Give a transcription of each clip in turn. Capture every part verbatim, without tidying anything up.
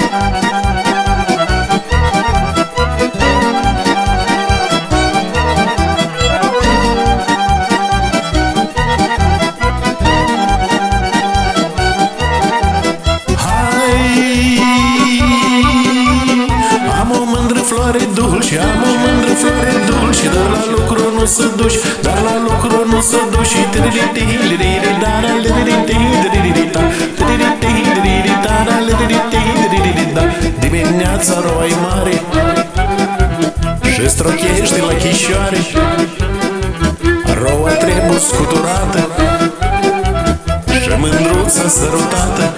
Floare dulci, am o mândră floare dulci, dar la lucru nu se duci, dar la lucru nu se duci. Dimineața roi mare și strochește la chișoare, roa trebuie scuturată și mândruța sărutată.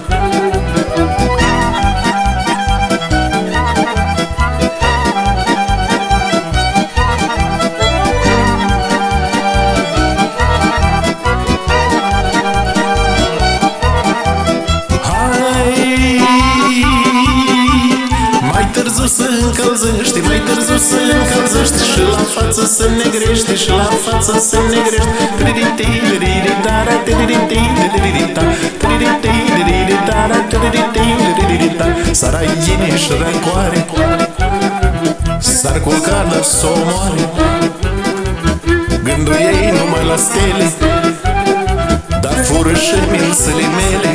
Se încălzește, mai târziu se încălzește și la față se negrește, și la față se negrește. Saraiene și răcoare s-ar culca, dar s-o moare. Gândul ei numai la stele, dar fură și mințele mele.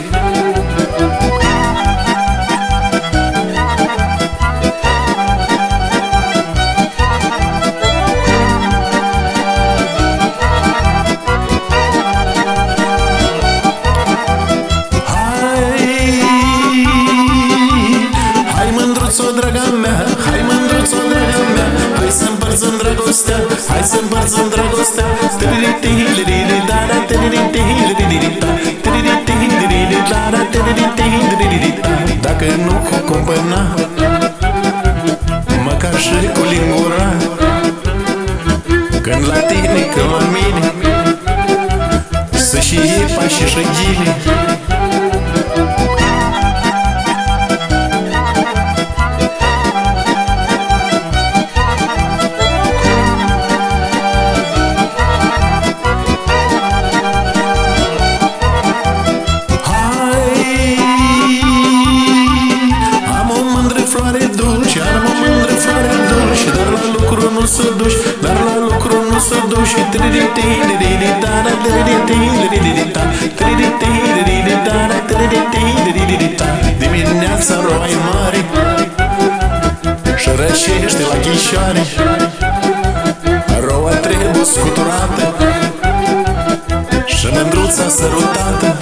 Draga mea, hai mândruțo, draga mea, hai să împărțim dragostea, hai să împărțim dragostea. Dacă nu cu cumpăna, măcar și cu lingura, când la tine, când la mine, să și iei pașii și ghine. Nu se duci, dar la lucru nu se duci. Dimineața roi mare și răcește la ghișoare, roa trebuie scuturată și mândruța sărutată.